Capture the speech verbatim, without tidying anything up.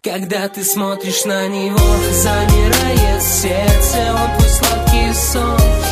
Когда ты смотришь на него, замирает сердце, он твой сладкий сон.